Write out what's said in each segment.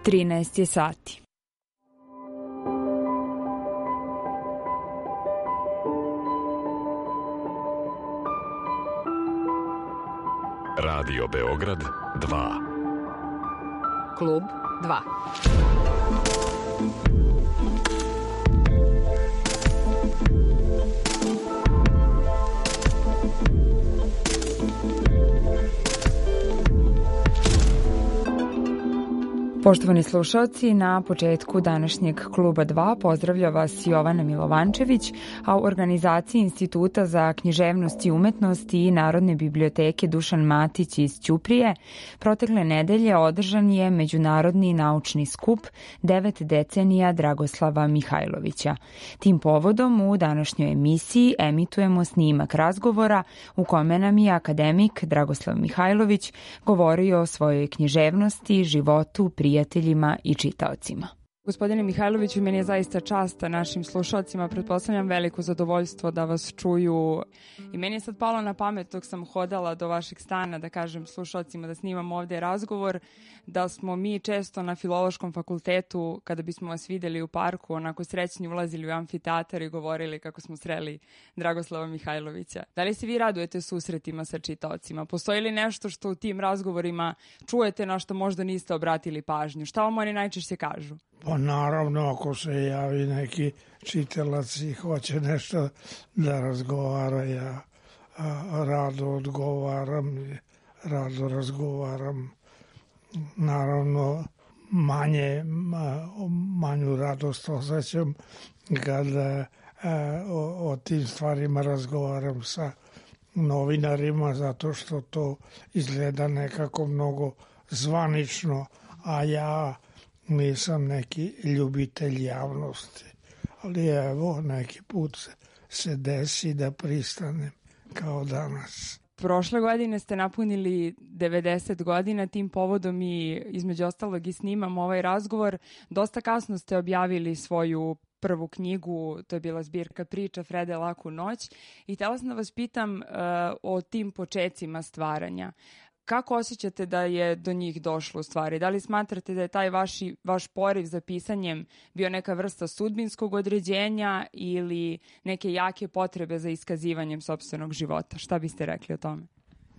13 je sati. Radio Beograd 2. Klub 2. Poštovani slušalci, na početku današnjeg Kluba 2 pozdravlja vas Jovana Milovančević, a u organizaciji Instituta za književnost i umetnost i Narodne biblioteke Dušan Matić iz Ćuprije protekle nedelje održan je Međunarodni naučni skup 9 decenija Dragoslava Mihajlovića. Tim povodom u današnjoj emisiji emitujemo snimak razgovora u kome nam je akademik Dragoslav Mihajlović govorio o svojoj književnosti, životu, prijateljima i čitaocima. Gospodine Mihajloviću, meni je zaista čast, a našim slušalcima pretpostavljam veliko zadovoljstvo da vas čuju. I meni je sad palo na pamet dok sam hodala do vašeg stana da kažem slušalcima da snimam ovde razgovor, da smo mi često na Filološkom fakultetu, kada bismo vas videli u parku, onako srećni ulazili u amfiteatar i govorili kako smo sreli Dragoslava Mihajlovića. Da li se vi radujete susretima sa čitaocima? Postoji li nešto što u tim razgovorima čujete na što možda niste obratili pažnju? Šta vam oni najčešće kažu? Pa naravno, ako se javi neki čitalac i hoće nešto da razgovara, ja rado odgovaram, rado razgovaram. Naravno, manju radost osjećam kada o tim stvarima razgovaram sa novinarima, zato što to izgleda nekako mnogo zvanično, a ja nisam neki ljubitelj javnosti. Ali evo, neki put se desi da pristanem kao danas. Prošle godine ste napunili 90 godina, tim povodom i između ostalog i snimam ovaj razgovor. Dosta kasno ste objavili svoju prvu knjigu, to je bila zbirka priča Frede Laku noć. I htjela sam da vas pitam o tim počecima stvaranja. Kako osjećate da je do njih došlo u stvari? Da li smatrate da je taj vaš poriv za pisanjem bio neka vrsta sudbinskog određenja ili neke jake potrebe za iskazivanjem sopstvenog života? Šta biste rekli o tome?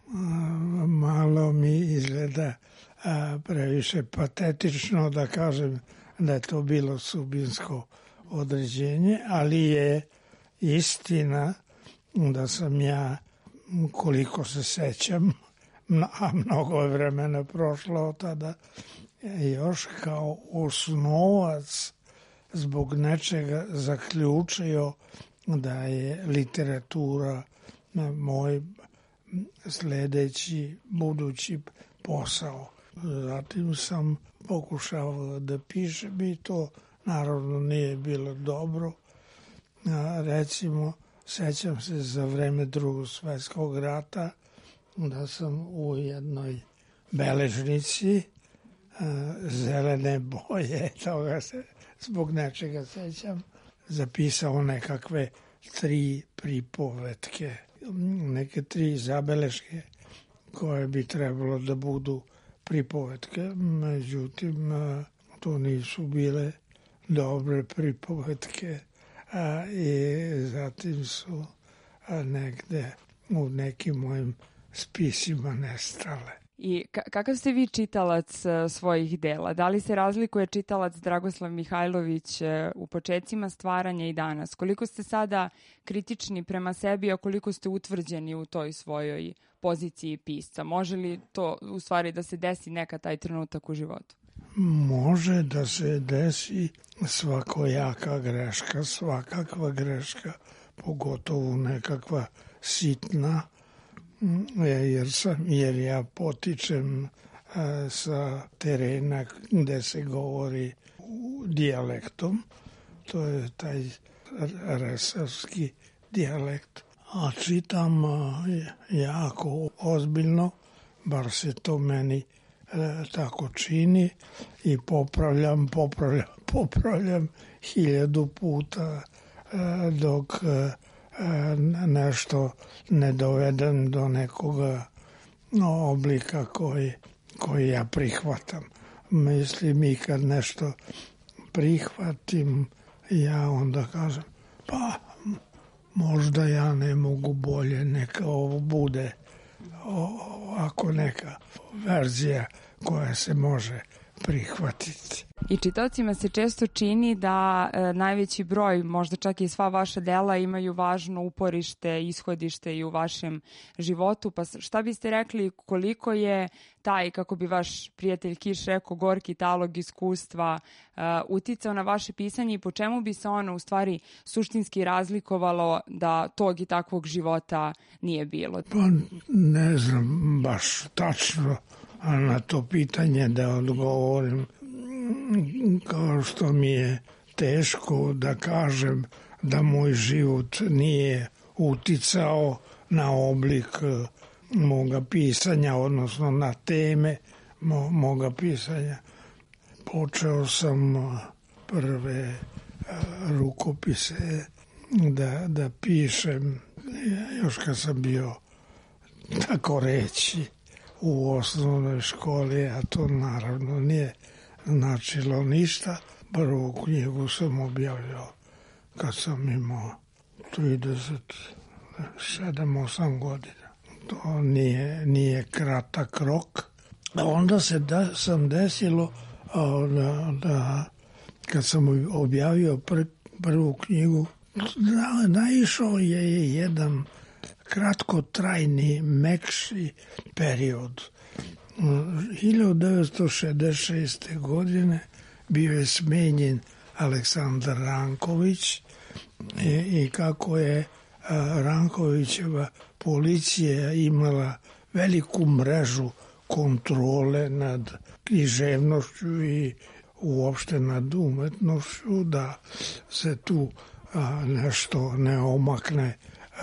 Malo mi izgleda previše patetično da kažem da je to bilo sudbinsko određenje, ali je istina da sam ja, koliko se sećam, a mnogo je vremena prošlo od tada, još kao osnovac zbog nečega zaključio da je literatura moj sledeći, budući posao. Zatim sam pokušao da pišem i to naravno nije bilo dobro. Recimo, sećam se za vreme Drugog svetskog rata da sam u jednoj beležnici zelene boje, toga se zbog nečega sećam, zapisao nekakve 3 pripovetke, neke 3 zabeleške koje bi trebalo da budu pripovetke. Međutim, to nisu bile dobre pripovetke i zatim su negde u nekim mojim spisima nestale. I kakav ste vi čitalac svojih dela? Da li se razlikuje čitalac Dragoslav Mihajlović u početcima stvaranja i danas? Koliko ste sada kritični prema sebi, a koliko ste utvrđeni u toj svojoj poziciji pisca? Može li to u stvari da se desi neka taj trenutak u životu? Može da se desi svakojaka greška, svakakva greška, pogotovo nekakva sitna, jer ja potičem sa terena gde se govori dijalektom, to je taj resavski dijalekt, a čitam jako ozbiljno, bar se to meni tako čini i popravljam 1000 puta dok nešto ne dovedem do nekoga oblika koji ja prihvatam. Mislim, i kad nešto prihvatim, ja onda kažem, pa možda ja ne mogu bolje, neka ovo bude ovako neka verzija koja se može prihvatiti. I čitaocima se često čini da najveći broj, možda čak i sva vaša dela imaju važno uporište, ishodište i u vašem životu. Pa šta biste rekli koliko je taj, kako bi vaš prijatelj Kiš rekao, gorki talog iskustva uticao na vaše pisanje i po čemu bi se ono u stvari suštinski razlikovalo da tog i takvog života nije bilo? Pa ne znam baš tačno na to pitanje da odgovorim, kao što mi je teško da kažem da moj život nije uticao na oblik moga pisanja, odnosno na teme moga pisanja. Počeo sam prve rukopise da pišem još kad sam bio, tako reći, u osnovnoj školi, a to naravno nije značilo ništa. Prvu knjigu sam objavio kad sam imao 37-8 godina. To nije kratak rok. A onda sam desilo da kad sam objavio prvu knjigu, naišao je jedan kratkotrajni, mekši period. 1966. godine bio je smenjen Aleksandar Ranković i kako je Rankovićeva policija imala veliku mrežu kontrole nad književnošću i uopšte nad umetnošću, da se tu nešto ne omakne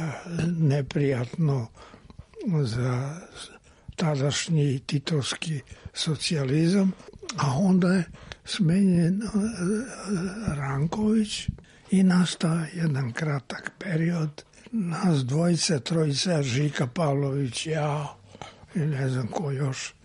neprijatno za tadašnji titovski socijalizam, a onda je smenjen Ranković i nastao jedan kratak period. Nas dvojice, trojice, Žika Pavlović, ja i ne znam ko još,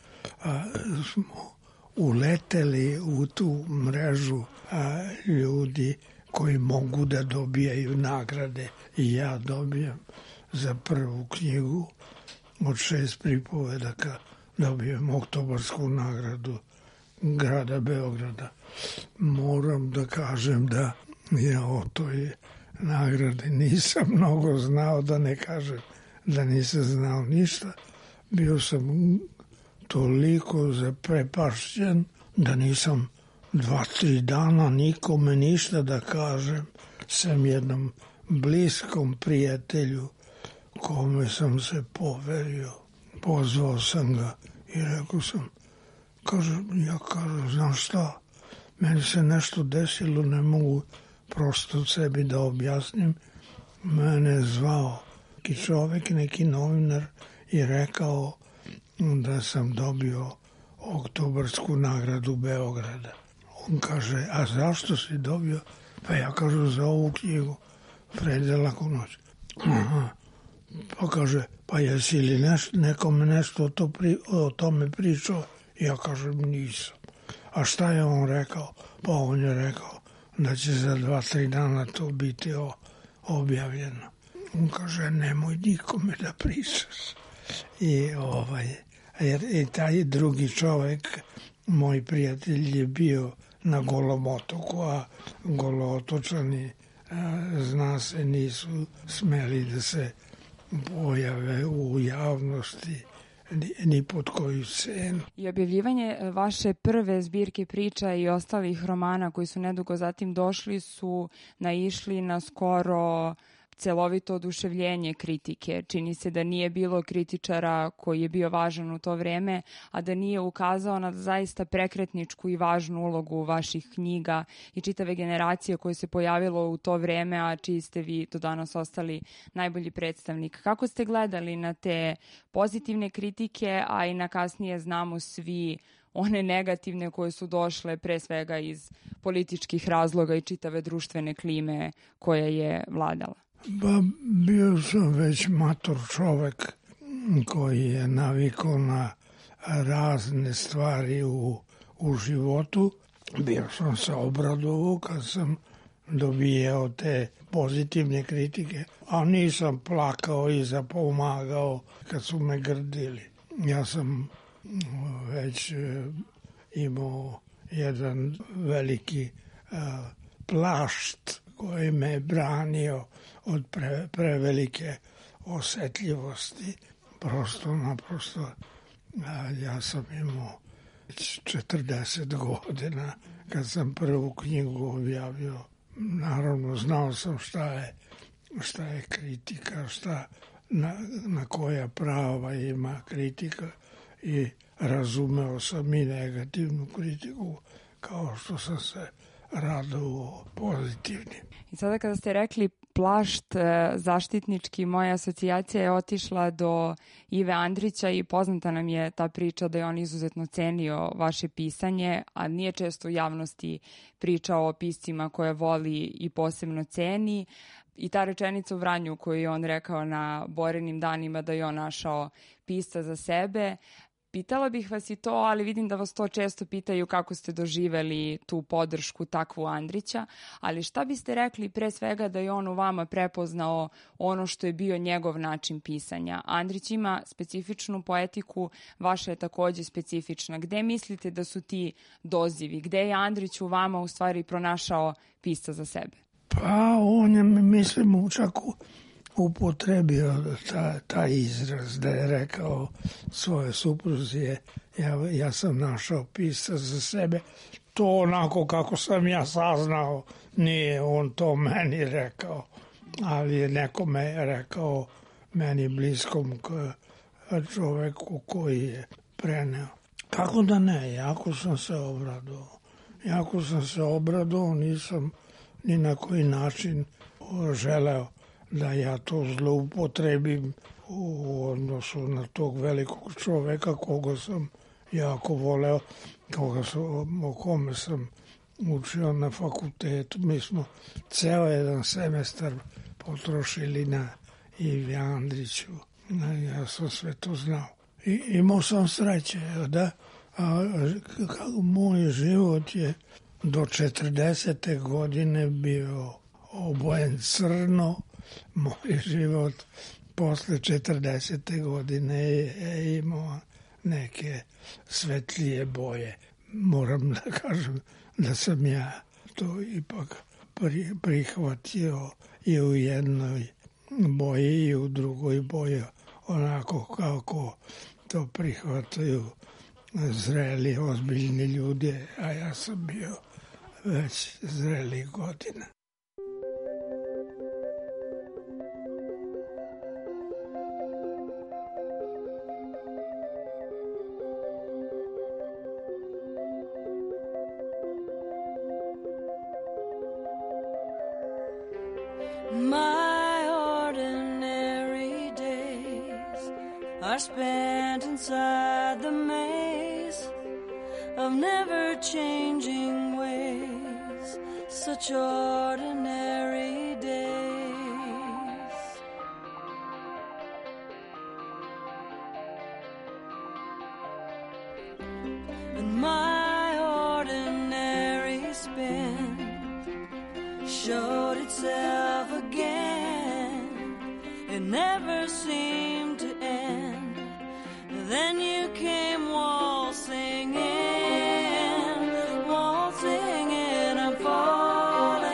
smo uleteli u tu mrežu ljudi koji mogu da dobijaju nagrade. I ja dobijam za prvu knjigu od 6 pripovedaka, dobijem oktobarsku nagradu grada Beograda. Moram da kažem da ja o toj nagradi nisam mnogo znao, da ne kažem da nisam znao ništa. Bio sam toliko zaprepašćen da nisam 2-3 dana nikome ništa da kažem, sem jednom bliskom prijatelju kome sam se poverio. Pozvao sam ga i rekao sam, ja kažem, znaš šta, meni se nešto desilo, ne mogu prosto sebi da objasnim. Mene je zvao neki čovek, neki novinar i rekao da sam dobio oktobarsku nagradu Beograda. On kaže, a zašto si dobio? Pa ja kažem, za ovu knjigu Predela noć. Aha. Pa kaže, pa jesi li nekome nešto o tome pričao? Ja kažem, nisam. A šta je on rekao? Pa on je rekao da će za 2-3 dana to biti objavljeno. On kaže, nemoj nikome da pričaš. I taj drugi čovek, moj prijatelj, je bio na Golom otoku, a Golootočani, zna se, nisu smeli da se pojave u javnosti ni pod koju cenu. I objavljivanje vaše prve zbirke priča i ostalih romana koji su nedugo zatim došli su naišli na skoro celovito oduševljenje kritike. Čini se da nije bilo kritičara koji je bio važan u to vreme, a da nije ukazao na zaista prekretničku i važnu ulogu vaših knjiga i čitave generacije koje se pojavilo u to vreme, a čiji ste vi do danas ostali najbolji predstavnik. Kako ste gledali na te pozitivne kritike, a i na kasnije znamo svi one negativne koje su došle pre svega iz političkih razloga i čitave društvene klime koja je vladala? Pa bio sam već mator čovek koji je navikao na razne stvari u u životu. Bio sam se obradovao kad sam dobijao te pozitivne kritike, a nisam plakao i zapomagao kad su me grdili. Ja sam već imao jedan veliki plašt koji me je branio od prevelike osetljivosti. Prosto naprosto ja sam imao 40 godina kad sam prvu knjigu objavio. Naravno, znao sam šta je kritika, na koja prava ima kritika i razumeo sam i negativnu kritiku kao što sam se radovao pozitivnim. I sada kada ste rekli plašt zaštitnički, moja asocijacija je otišla do Ive Andrića i poznata nam je ta priča da je on izuzetno cenio vaše pisanje, a nije često u javnosti pričao o piscima koje voli i posebno ceni. I ta rečenica u Vranju koju je on rekao na Borenim danima da je on našao pisca za sebe. Pitala bih vas i to, ali vidim da vas to često pitaju kako ste doživeli tu podršku takvu Andrića, ali šta biste rekli pre svega da je on u vama prepoznao ono što je bio njegov način pisanja? Andrić ima specifičnu poetiku, vaša je takođe specifična. Gde mislite da su ti dozivi? Gde je Andrić u vama u stvari pronašao pisca za sebe? Pa on je, mislim, čak upotrebio taj izraz da je rekao svoje supruzi, ja sam našao pisca za sebe. To onako kako sam ja saznao, nije on to meni rekao, ali je nekome rekao, meni bliskom čoveku koji je preneo. Kako da ne, jako sam se obradovao, nisam ni na koji način želeo da ja to zloupotrebim u odnosu na tog velikog čoveka koga sam jako voleo, o kome sam učio na fakultetu. Mi smo ceo jedan semestar potrošili na Ivi Andriću. Ja sam sve to znao. I imao sam sreće da moj život je do 40. godine bio obojen crno. Moj život posle 40. godine je imao neke svetlije boje. Moram da kažem da sam ja to ipak prihvatio i u jednoj boji i u drugoj boji, onako kako to prihvataju zreli, ozbiljni ljudi, a ja sam bio već zrelih godina. My ordinary days are spent inside the maze of never-changing ways, such ordinary days. And my ordinary spin showed itself again. It never seemed to end. Then you came waltzing in, waltzing in. I'm falling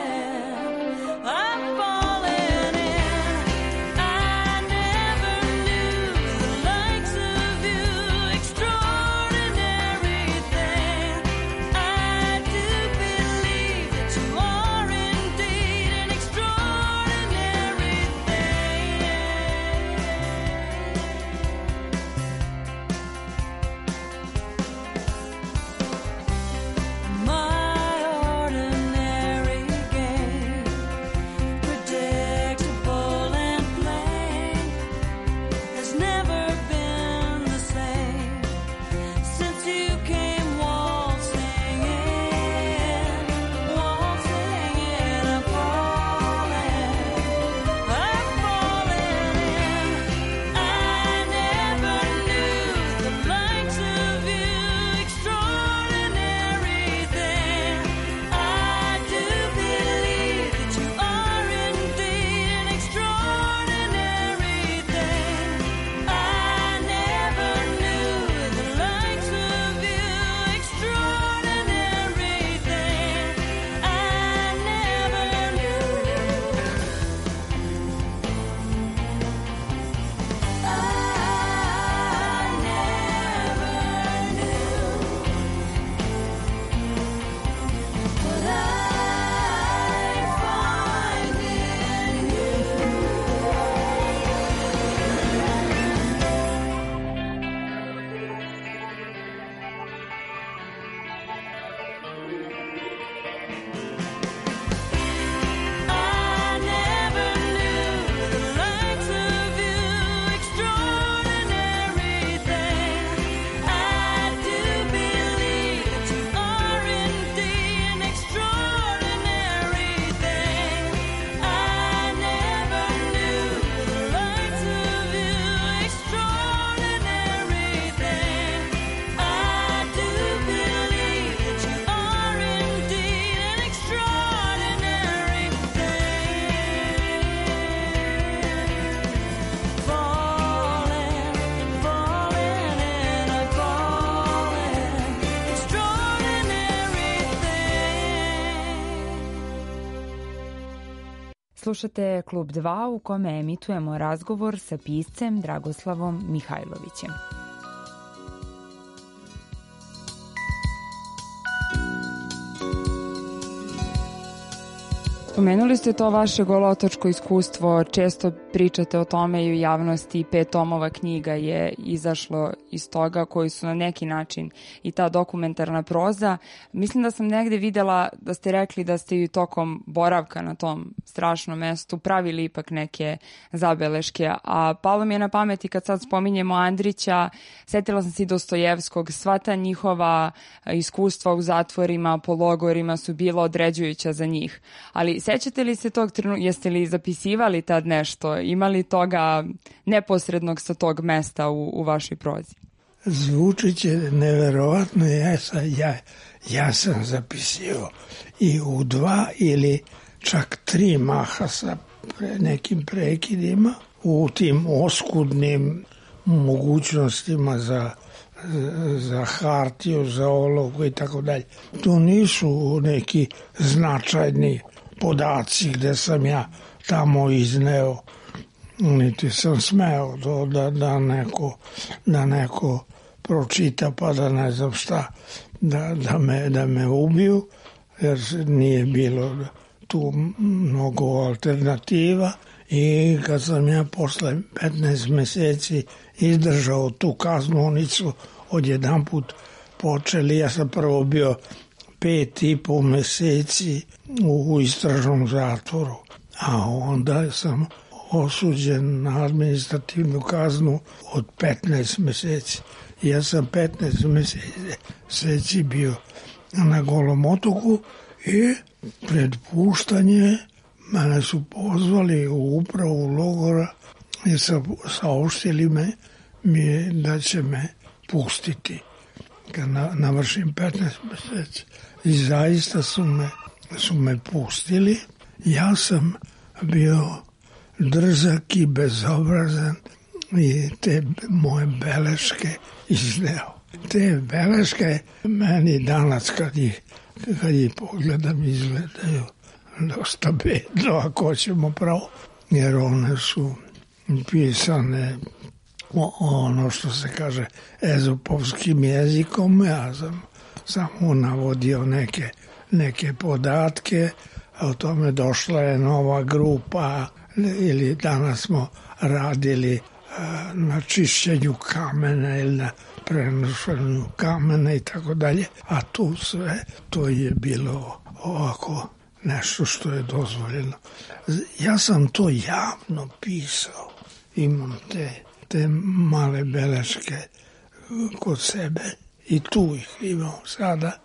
in. I never knew the likes of you. Extraordinary thing. I do believe that you are indeed an extraordinary thing. Slušate Klub 2 u kome emitujemo razgovor sa piscem Dragoslavom Mihajlovićem. Spomenuli ste to vaše golotočko iskustvo, često pričate o tome i u javnosti, 5 tomova knjiga je izašlo iz toga koji su na neki način i ta dokumentarna proza. Mislim da sam negde videla da ste rekli da ste i tokom boravka na tom strašnom mestu pravili ipak neke zabeleške, a palo mi je na pameti kad sad spominjemo Andrića, setila sam se i Dostojevskog, sva ta njihova iskustva u zatvorima, po logorima su bila određujuća za njih, ali sećate li se tog trenutka, jeste li zapisivali tad nešto, imali toga neposrednog sa tog mesta u vašoj prozi? Zvuči će neverovatno, ja sam zapisio i u 2 ili čak 3 maha sa nekim prekidima u tim oskudnim mogućnostima za hartiju, za olovku i tako dalje. To nisu neki značajni podaci gde sam ja tamo izneo, niti sam smeo da neko pročita pa da ne znam šta, da me ubiju, jer nije bilo tu mnogo alternativa. I kad sam ja posle 15 meseci izdržao tu kaznonicu, odjedanput počeli, ja sam prvo bio 5,5 meseci u istražnom zatvoru, a onda sam osuđen na administrativnu kaznu od 15 meseci. Ja sam 15 meseci bio na Golom otoku i pred puštanje mene su pozvali u upravu logora i saopštili mi da će me pustiti kad navršim 15 meseci. I zaista su me pustili. Ja sam bio drzak i bezobrazan i te moje beleške izneo. Te beleške meni danas kad ih pogledam izgledaju dosta bedno, ako ćemo pravo, jer one su pisane ono što se kaže ezopovskim jezikom. Ja sam samo navodio neke podatke, a o tome došla je nova grupa ili danas smo radili na čišćenju kamena ili na prenošenju kamena i tako dalje, a tu sve to je bilo ovako nešto što je dozvoljeno. Ja sam to javno pisao, imam te male beleške kod sebe i tu ih imam sada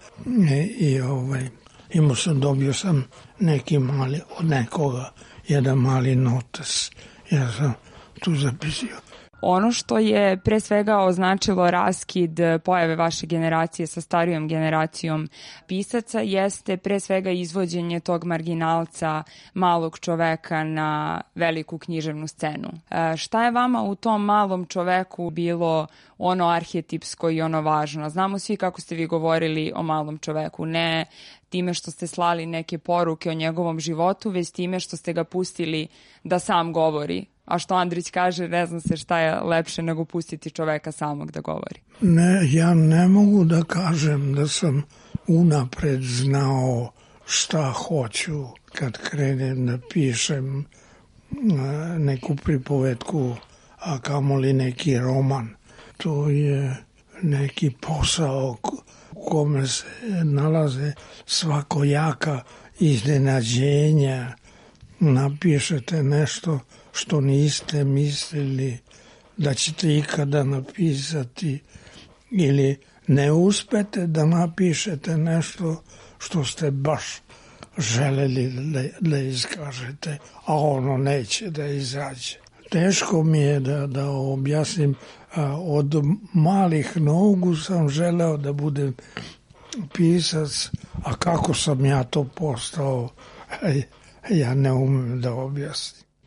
dobio sam neki mali od nekoga, jedan mali notes, ja sam tu zapisio. Ono što je pre svega označilo raskid pojave vaše generacije sa starijom generacijom pisaca jeste pre svega izvođenje tog marginalca, malog čoveka na veliku književnu scenu. Šta je vama u tom malom čoveku bilo ono arhetipsko i ono važno? Znamo svi kako ste vi govorili o malom čoveku, ne time što ste slali neke poruke o njegovom životu, već time što ste ga pustili da sam govori. A što Andrić kaže, ne znam se šta je lepše nego pustiti čoveka samog da govori. Ne, ja ne mogu da kažem da sam unapred znao šta hoću kad krenem da pišem neku pripovetku, a kamoli neki roman. To je neki posao u kome se nalaze svakojaka iznenađenja. Napišete nešto što niste mislili da ćete ikada napisati ili ne uspete da napišete nešto što ste baš želeli da iskažete, a ono neće da izađe. Teško mi je da objasnim. Od malih nogu sam želeo da budem pisac, a kako sam ja to postao, ja ne umem da objasnim.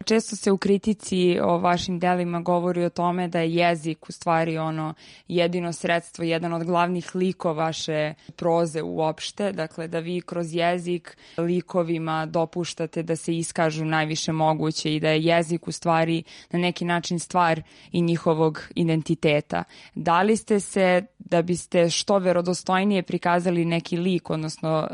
Često se u kritici o vašim delima govori o tome da je jezik u stvari ono jedino sredstvo, jedan od glavnih likova vaše proze uopšte, dakle da vi kroz jezik likovima dopuštate da se iskažu najviše moguće i da je jezik u stvari na neki način stvar i njihovog identiteta. Da li ste se, da biste što verodostojnije prikazali neki lik, odnosno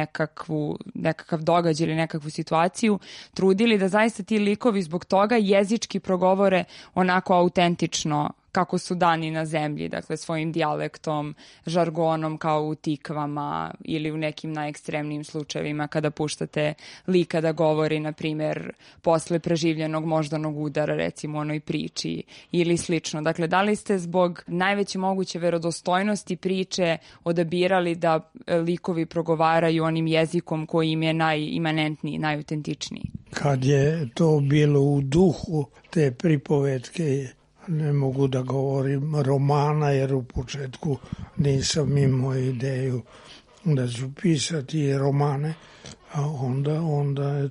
nekakav događaj ili nekakvu situaciju, trudili da zaista ti likovi zbog toga jezički progovore onako autentično kako su dani na zemlji, dakle svojim dijalektom, žargonom kao u tikvama ili u nekim najekstremnijim slučajevima kada puštate lika da govori, na primjer, posle preživljenog moždanog udara, recimo u onoj priči ili slično. Dakle, da li ste zbog najveće moguće verodostojnosti priče odabirali da likovi progovaraju onim jezikom koji im je najimanentniji, najautentičniji? Kad je to bilo u duhu te pripovetke, ne mogu da govorim romana, jer u početku nisam imao ideju da ću pisati romane, a onda je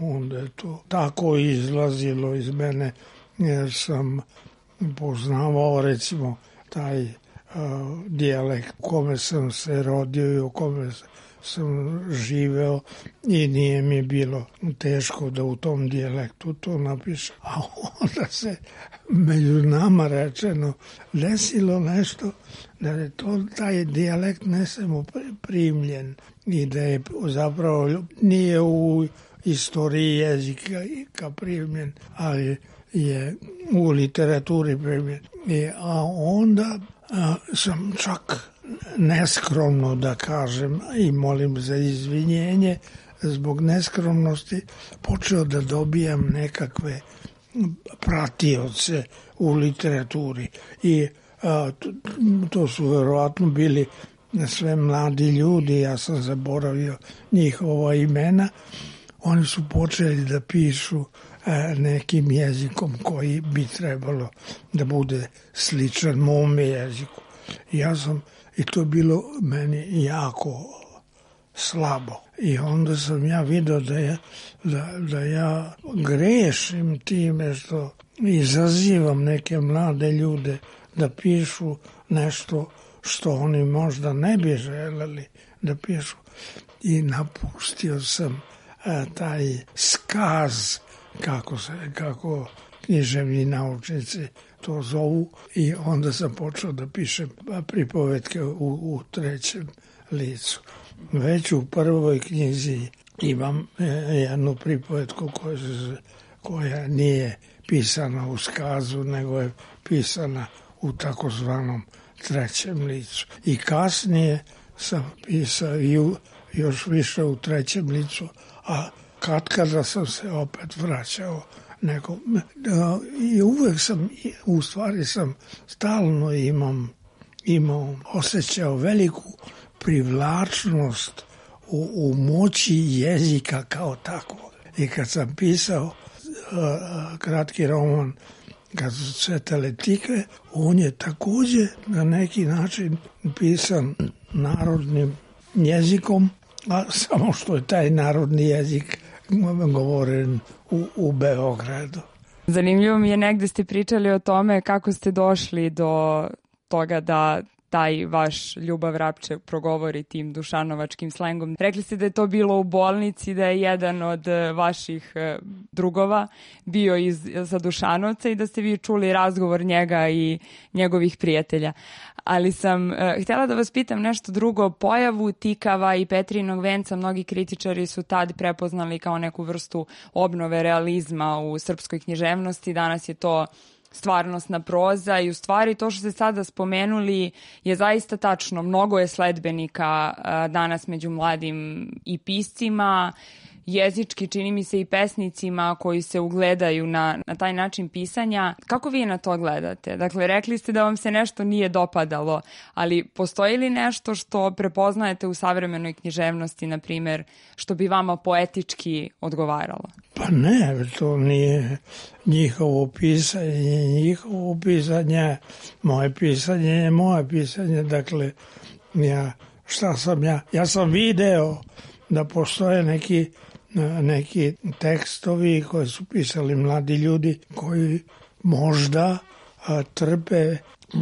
to tako izlazilo iz mene, jer sam poznavao recimo taj dijalekt u kome sam se rodio i u kome sam živeo i nije mi bilo teško da u tom dijalektu to napišem. A onda se među nama rečeno desilo nešto da je taj dijalekt ne samo primljen i da je zapravo nije u istoriji jezika primljen, ali je u literaturi primljen. A onda sam čak neskromno da kažem i molim za izvinjenje zbog neskromnosti počeo da dobijam nekakve pratioce u literaturi i to su verovatno bili sve mladi ljudi, ja sam zaboravio njihova imena. Oni su počeli da pišu nekim jezikom koji bi trebalo da bude sličan mome jeziku. I to je bilo meni jako slabo. I onda sam ja vidio da ja grešim time što izazivam neke mlade ljude da pišu nešto što oni možda ne bi želeli da pišu. I napustio sam taj skaz, kako književni naučnici to zovu, i onda sam počeo da pišem pripovetke u trećem licu. Već u prvoj knjizi imam jednu pripovetku koja nije pisana u skazu, nego je pisana u takozvanom trećem licu. I kasnije sam pisao još više u trećem licu, a kada sam se opet vraćao nekom. I uvek sam stalno imao osjećao veliku privlačnost u moći jezika kao takvog. I kad sam pisao kratki roman Kad su cvetale tikve, on je takođe na neki način pisan narodnim jezikom, a samo što je taj narodni jezik govoren u Beogradu. Zanimljivo mi je, negde ste pričali o tome kako ste došli do toga da taj vaš Ljubav Vrapče progovori tim dušanovačkim slengom. Rekli ste da je to bilo u bolnici, da je jedan od vaših drugova bio sa Dušanovca i da ste vi čuli razgovor njega i njegovih prijatelja. Ali sam htjela da vas pitam nešto drugo. Pojavu tikava i Petrinog venca mnogi kritičari su tad prepoznali kao neku vrstu obnove realizma u srpskoj književnosti. Danas je to stvarnostna proza i u stvari to što ste sada spomenuli je zaista tačno. Mnogo je sledbenika danas među mladim i piscima, jezički, čini mi se, i pesnicima koji se ugledaju na taj način pisanja. Kako vi na to gledate? Dakle, rekli ste da vam se nešto nije dopadalo, ali postoji li nešto što prepoznajete u savremenoj književnosti, na primjer, što bi vama poetički odgovaralo? Pa ne, to nije njihovo pisanje, moje pisanje je moje pisanje. Dakle, ja sam video da postoje neki tekstovi koje su pisali mladi ljudi koji možda trpe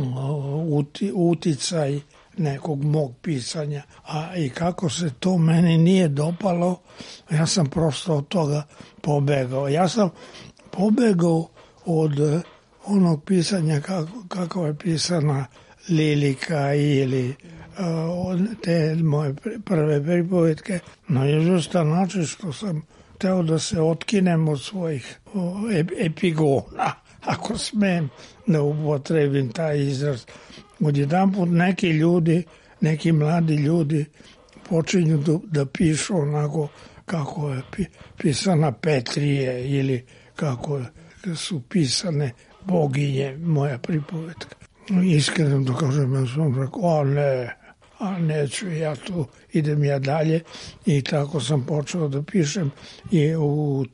uticaj nekog mog pisanja. A i kako se to meni nije dopalo, ja sam prosto od toga pobegao. Ja sam pobegao od onog pisanja kako je pisana Lilika ili te moje prve pripovetke na izvestan način što sam teo da se otkinem od svojih epigona, ako smem da upotrebim taj izraz. Odjedanput neki mladi ljudi počinju da pišu onako kako je pisana Petrije ili kako su pisane boginje, moja pripovetka. Iskreno da kažem, ja sam rekao, neću ja tu, idem ja dalje i tako sam počeo da pišem i u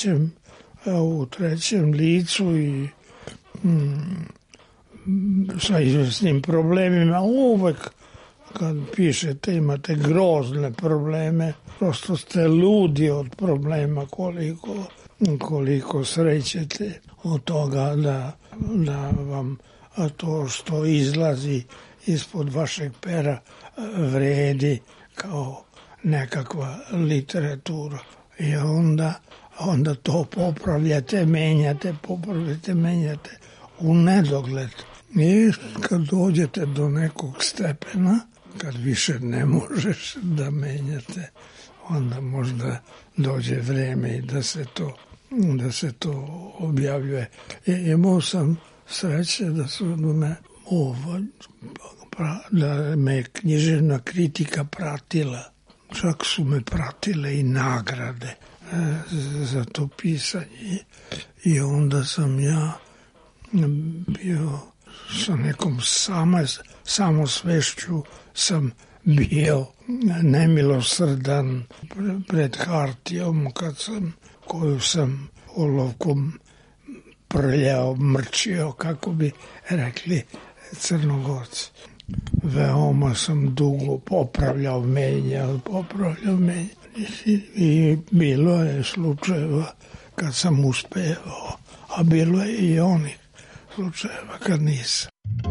trećem licu i sa izvesnim problemima. Uvek kad pišete imate grozne probleme, prosto ste ludi od problema koliko srećete od toga da vam to što izlazi ispod vašeg pera vredi kao nekakva literatura. I onda to popravljate, menjate u nedogled. I kad dođete do nekog stepena, kad više ne možeš da menjate, onda možda dođe vreme i da se to objavljuje. Imao sam sreće da me književna kritika pratila. Čak su me pratile i nagrade za to pisanje. I onda sam ja bio sa nekom samosvešću sam bio nemilosrdan pred hartijom koju sam olovkom prljao, mrčio, kako bi rekli Crnogorci. Veoma sam dugo popravljao, menjao. I bilo je slučajeva kad sam uspevao, a bilo je i onih slučajeva kad nisam.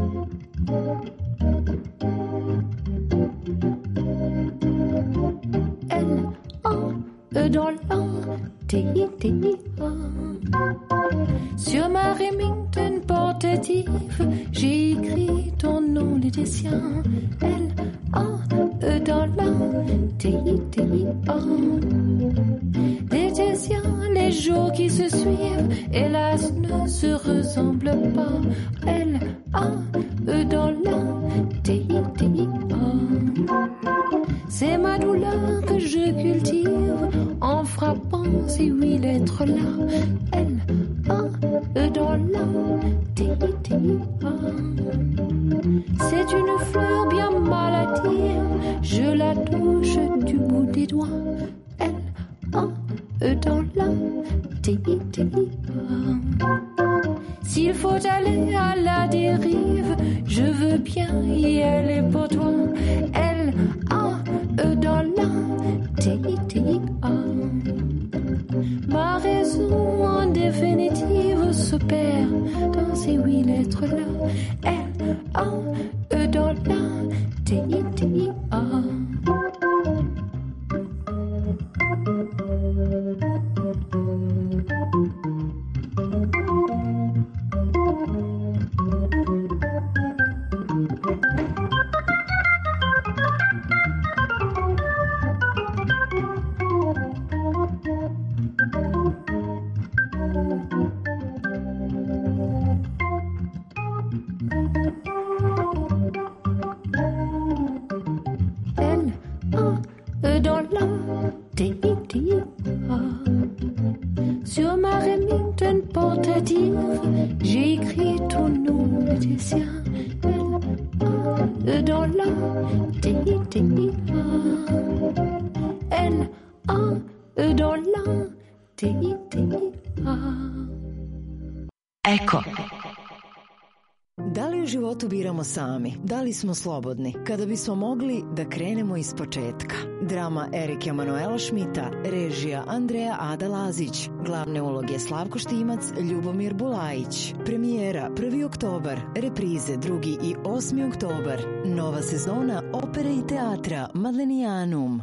Dans l'Antéa. Sur ma Remington portative, j'ai écrit ton nom, les des siens. L-A-E dans l'Antéa. Les des siens, les jours qui se suivent, hélas, ne se ressemblent pas. L-A-E dans l'Antéa. C'est ma douleur que je cultive en frappant ces 8 lettres-là. L-A-E dans la T-I-T-I-A. C'est une fleur bien maladive, je la touche du bout des doigts. L-A-E dans la T-I-T-I-A. S'il faut aller à la dérive, je veux bien y aller pour toi. L-A-E dans la T-I-T-I-A. Ma raison en définitive se perd dans ces 8 lettres-là. L-A-E dans la T-I-T-I-A. Sur ma Remington portative, j'ai écrit ton nom, le tien. Dans la T-I-T-I-A. L-A-E dans la T-I-T-I-A. Eko. Da li životu biramo sami. Da li smo slobodni? Kada bismo mogli da krenemo iz početka. Drama Erike Emanuela Šmita, režija Andreja Ada Lazić, glavne uloge Slavko Štimac, Ljubomir Bulajić. Premijera 1. oktobar, reprize 2. i 8. oktobar. Nova sezona opere i teatra Madlenijanum.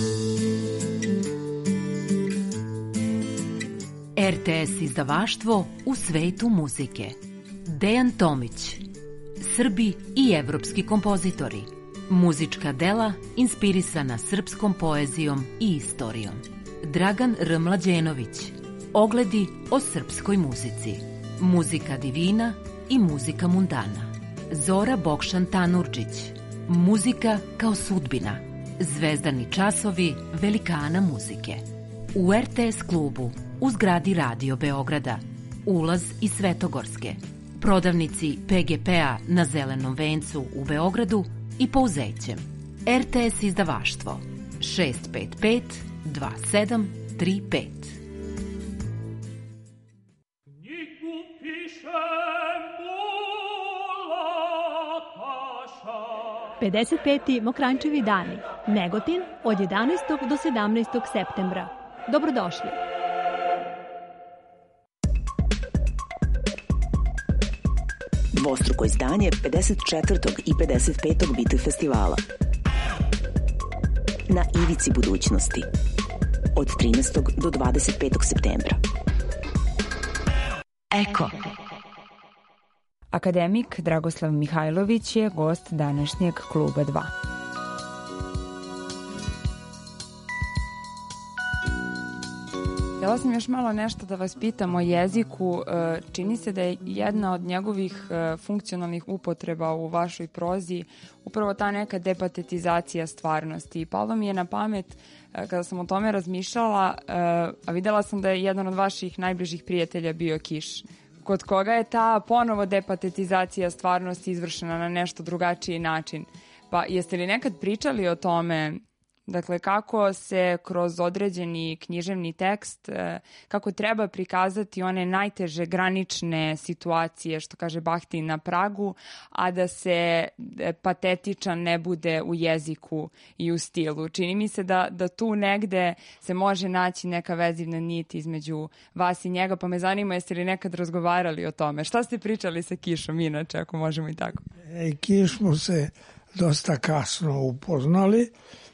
RTS izdavaštvo u svetu muzike. Dejan Tomić. Srbi i evropski kompozitori. Muzička dela inspirisana srpskom poezijom i istorijom. Dragan R. Mlađenović. Ogledi o srpskoj muzici. Muzika divina i muzika mundana. Zora Bokšan Tanurđić. Muzika kao sudbina. Zvezdani časovi velikana muzike. U RTS klubu u zgradi Radio Beograda. Ulaz iz Svetogorske. Prodavnici PGP-a na Zelenom vencu u Beogradu i Pouzećem. RTS izdavaštvo 655 2735. 55. Mokrančevi dani. Negotin od 11. do 17. septembra. Dobrodošli. Dvostruko izdanje 54. i 55. Biti festivala. Na ivici budućnosti. Od 13. do 25. septembra. Eko. Akademik Dragoslav Mihajlović je gost današnjeg Kluba 2. Htjela sam još malo nešto da vas pitam o jeziku. Čini se da je jedna od njegovih funkcionalnih upotreba u vašoj prozi upravo ta neka depatetizacija stvarnosti. I palo mi je na pamet kada sam o tome razmišljala, a videla sam da je jedan od vaših najbližih prijatelja bio Kiš, kod koga je ta ponovo depatetizacija stvarnosti izvršena na nešto drugačiji način. Pa jeste li nekad pričali o tome, dakle kako se kroz određeni književni tekst, kako treba prikazati one najteže granične situacije, što kaže Bahtin na pragu, a da se patetičan ne bude u jeziku i u stilu. Čini mi se da tu negde se može naći neka vezivna nit između vas i njega, pa me zanima jeste li nekad razgovarali o tome. Šta ste pričali sa Kišom inače, ako možemo i tako? Kiš smo se dosta kasno upoznali.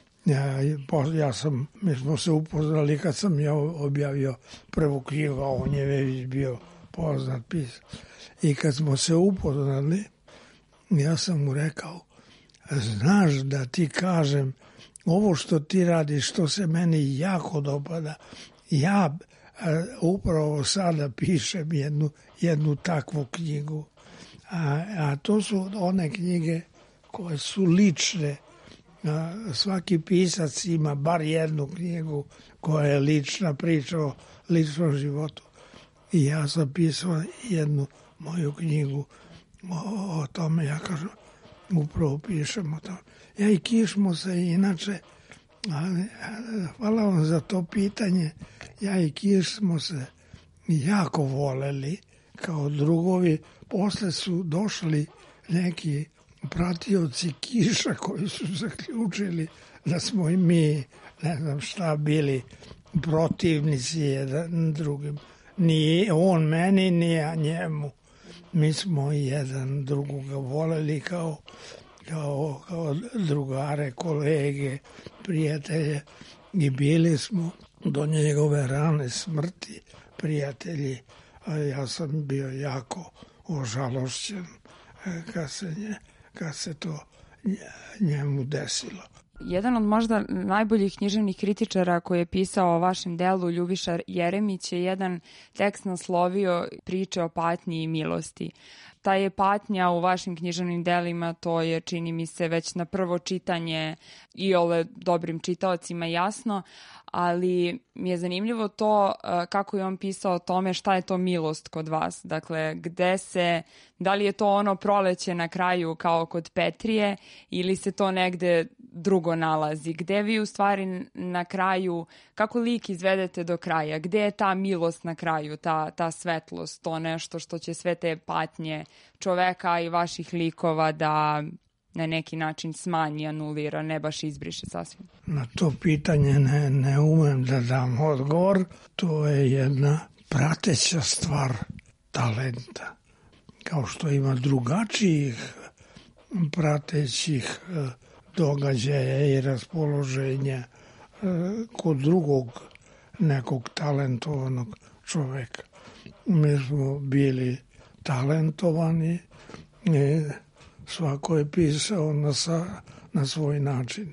Mi smo se upoznali kad sam ja objavio prvu knjigu, a on je već bio poznat pisac. I kad smo se upoznali, ja sam mu rekao, znaš da ti kažem, ovo što ti radiš, što se meni jako dopada, ja upravo sada pišem jednu takvu knjigu. A to su one knjige koje su lične. Svaki pisac ima bar jednu knjigu koja je lična priča o ličnom životu. I ja sam pisao jednu moju knjigu o tome, ja kažem, upravo pišem o tome. Ja i Kiš smo se inače, hvala vam za to pitanje, ja i Kiš smo se jako voleli kao drugovi. Posle su došli neki pratioci Kiša koji su zaključili da smo i mi, ne znam šta, bili protivnici jedan drugim. Ni on meni, ni ja njemu. Mi smo jedan drugoga voleli kao drugare, kolege, prijatelje i bili smo do njegove rane smrti prijatelji. A ja sam bio jako ožalošćen kad se to njemu desilo. Jedan od možda najboljih književnih kritičara koji je pisao o vašem delu, Ljubiša Jeremić, je jedan tekst naslovio Priče o patnji i milosti. Ta je patnja u vašim književnim delima, to je, čini mi se, već na prvo čitanje iole dobrim čitaocima jasno, ali mi je zanimljivo to kako je on pisao o tome šta je to milost kod vas. Dakle, da li je to ono proleće na kraju kao kod Petrije ili se to negde drugo nalazi? Gde vi u stvari na kraju, kako lik izvedete do kraja? Gde je ta milost na kraju, ta svetlost, to nešto što će sve te patnje čoveka i vaših likova da na neki način smanji, anulira, ne baš izbriše sasvim? Na to pitanje ne umem da dam odgovor. To je jedna prateća stvar talenta. Kao što ima drugačijih pratećih događaja i raspoloženja kod drugog nekog talentovanog čoveka. Mi smo bili talentovani i svako je pisao na svoj način.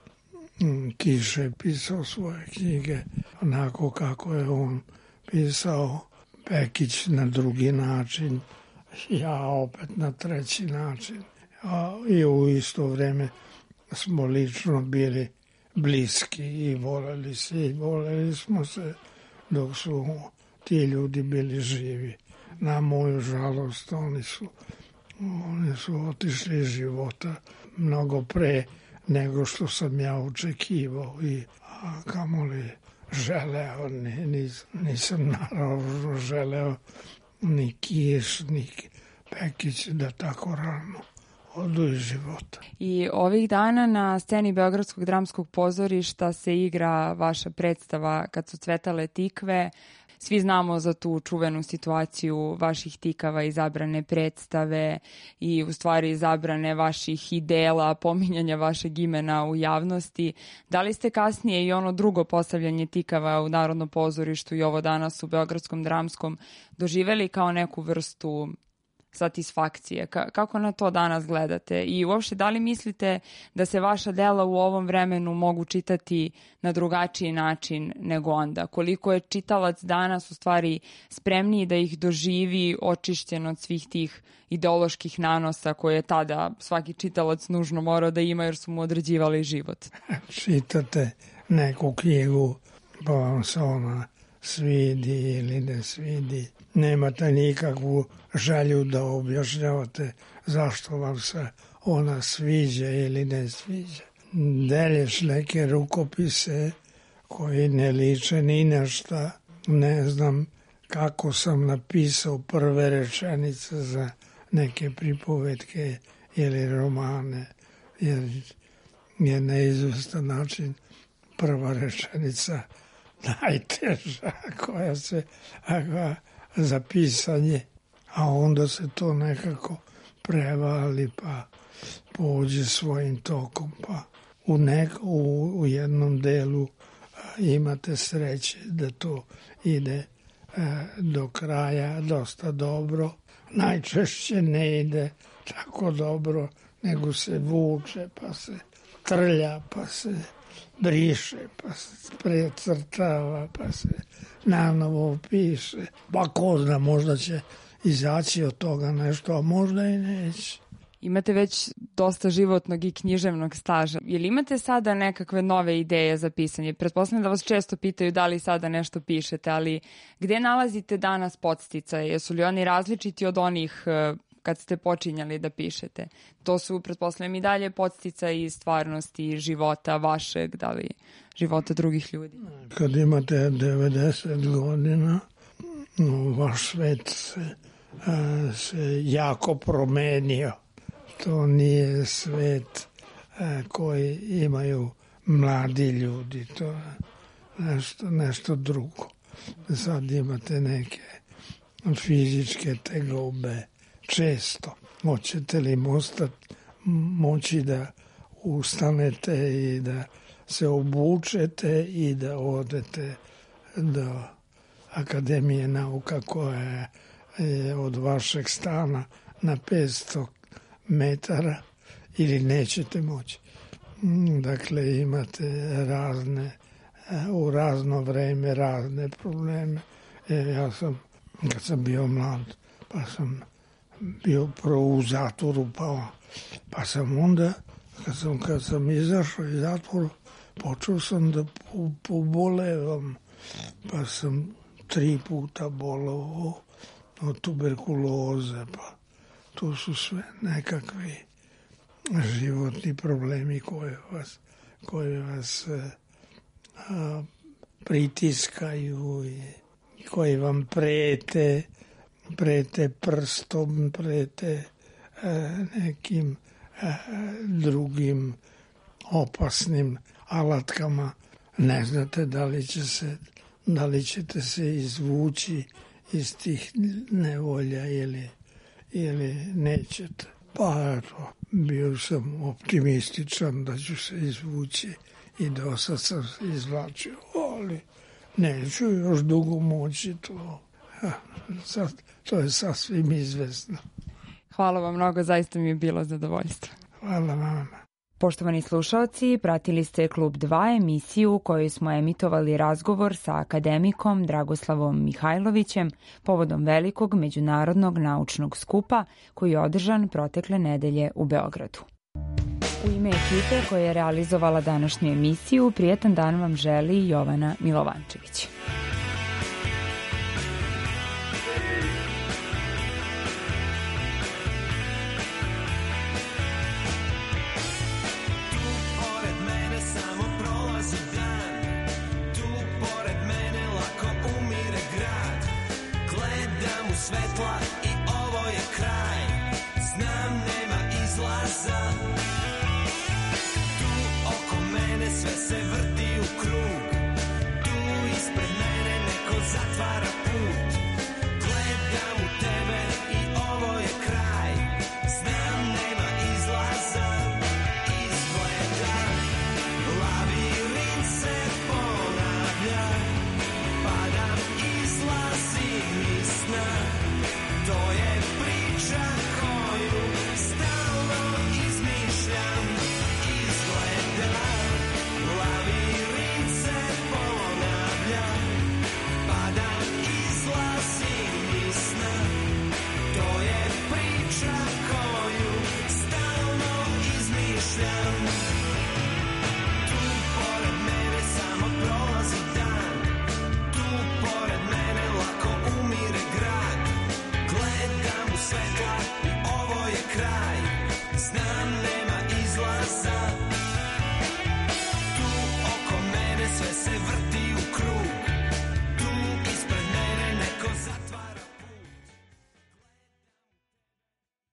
Kiš je pisao svoje knjige onako kako je on pisao, Pekić na drugi način, ja opet na treći način. I u isto vreme smo lično bili bliski i voleli smo se dok su ti ljudi bili živi. Na moju žalost oni su otišli iz života mnogo pre nego što sam ja očekivao i kamoli želeo, nisam naravno želeo ni Kiš, ni Pekić da tako rano odu iz života. I ovih dana na sceni Beogradskog dramskog pozorišta se igra vaša predstava Kad su cvetale tikve. Svi znamo za tu čuvenu situaciju vaših tikava i zabrane predstave i u stvari zabrane vaših idela, pominjanja vašeg imena u javnosti. Da li ste kasnije i ono drugo postavljanje tikava u Narodnom pozorištu i ovo danas u Beogradskom dramskom doživeli kao neku vrstu satisfakcije? Kako na to danas gledate? I uopšte, da li mislite da se vaša dela u ovom vremenu mogu čitati na drugačiji način nego onda? Koliko je čitalac danas u stvari spremniji da ih doživi očišćen od svih tih ideoloških nanosa koje je tada svaki čitalac nužno morao da ima jer su mu određivali život? Čitate neku knjigu pa vam se ona svidi ili ne svidi. Nemate nikakvu želju da objašnjavate zašto vam se ona sviđa ili ne sviđa. Delješ neke rukopise koji ne liče ni na šta. Ne znam kako sam napisao prve rečenice za neke pripovetke ili romane, jer je na izvestan način prva rečenica najteža koja se za pisanje, a onda se to nekako prevali pa pođe svojim tokom, pa u jednom delu imate sreće da to ide do kraja dosta dobro. Najčešće ne ide tako dobro, nego se vuče, pa se trlja, pa se briše, pa se precrtava, pa se nanovo piše. Pa ko zna, možda će izaći od toga nešto, a možda i neće. Imate već dosta životnog i književnog staža. Je li imate sada nekakve nove ideje za pisanje? Pretpostavljam da vas često pitaju da li sada nešto pišete, ali gde nalazite danas podsticaje? Jesu li oni različiti od onih kad ste počinjali da pišete? To su, pretpostavljam, i dalje podsticaje iz stvarnosti života vašeg, da li života drugih ljudi? Kad imate 90 godina, vaš svet se jako promenio. To nije svet koji imaju mladi ljudi, to je nešto drugo. Sad imate neke fizičke tegobe, često. Hoćete li moći da ustanete i da se obučete i da odete do Akademije nauka koja je od vašeg stana na 500 metara ili nećete moći. Dakle, imate u razno vreme razne probleme. Ja sam, kad sam bio mlad, pa sam bio prvo u zatvoru, pa sam onda, kad sam izašao iz zatvora, počeo sam da pobolevam, pa sam 3 puta bolovao od tuberkuloze, pa to su sve nekakvi životni problemi koji vas pritiskaju i koji vam prete prete prstom, prete nekim drugim opasnim alatkama. Ne znate da li ćete se izvući iz tih nevolja ili nećete. Pa eto, bio sam optimističan da ću se izvući i do sad sam se izvlačio, ali neću još dugo moći to. To je sasvim izvesno. Hvala vam mnogo, zaista mi je bilo zadovoljstvo. Hvala vama. Poštovani slušaoci, pratili ste Klub 2, emisiju u kojoj smo emitovali razgovor sa akademikom Dragoslavom Mihajlovićem povodom velikog međunarodnog naučnog skupa koji je održan protekle nedelje u Beogradu. U ime ekipe koja je realizovala današnju emisiju, prijetan dan vam želi Jovana Milovančević.